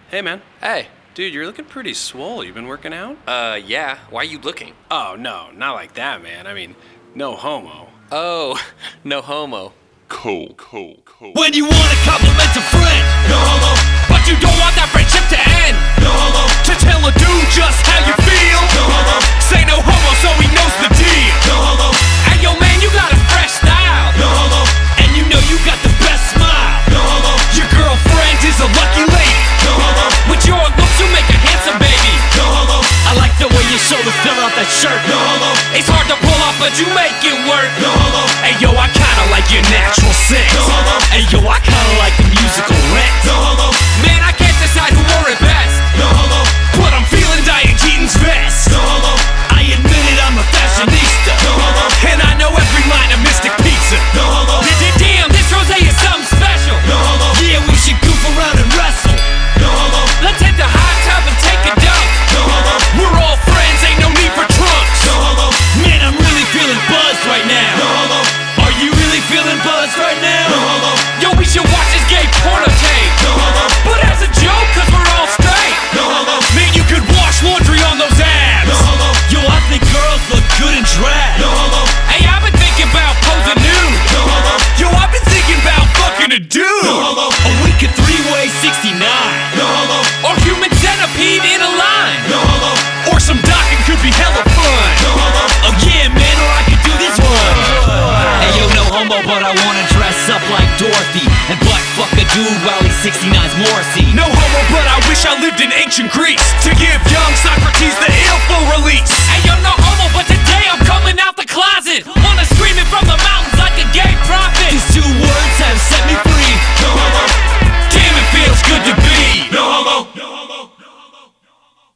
Hey, man. Hey. Dude, you're looking pretty swole. You been working out? Yeah. Why are you looking? Oh, no, not like that, man. I mean, no homo. Oh, no homo. Cold. When you want a compliment a friend, no homo. But you don't want that friendship to end, no homo. To tell a dude just how you feel, no homo. Say no homo so he knows the deal, no homo. Hey yo man, you got a fresh style, no homo. And you know you got the best smile, no homo. Your girlfriend is a lucky lady, no homo. With your looks you make a handsome baby, no homo. I like the way you shoulder fill out that shirt, no homo. It's hard to pull off but you make it work, no homo. Hey yo, I kinda like your natural sex, no homo. Hey yo, I kinda like the musical Rex, no homo. Man, I can't decide who wore it best, no homo. But I'm feeling Diane Keaton's vest, no homo. I admit it, I'm a fashionista, no homo. And I know every line of Mystic Pizza, no homo. Damn, this rosé is something special, no homo. Yeah, we should goof around and wrestle, no homo. Let's hit the hot tub and take a dump, no homo. We're all friends, ain't no need for trunks, no homo. Man, I'm really feeling buzzed right now, no homo. Are you really feeling buzzed right now, no homo. Yo, we should watch this gay porno tape, no homo. But as a joke, cause we're all straight, no homo. Man, you could wash laundry on those abs, no homo. Yo, I think girls look good in drag, no homo. Hey, I've been thinking about posing nude, no homo. Yo, I've been thinking about fucking a dude, no homo. Or we could three-way 69, no homo. Or human centipede in a line, no homo. Or some docking could be hella fun, no homo. Oh yeah, man, or I could do this one. Hey yo, no homo, but I wanna dress up like Dorothy and butt fuck a dude while he 69's Morrissey. No homo, but I wish I lived in ancient Greece to give young Socrates the full release. Hey yo, no homo, but today I'm coming out the closet. Wanna scream it from the mountains like a gay prophet. These two words have set me free.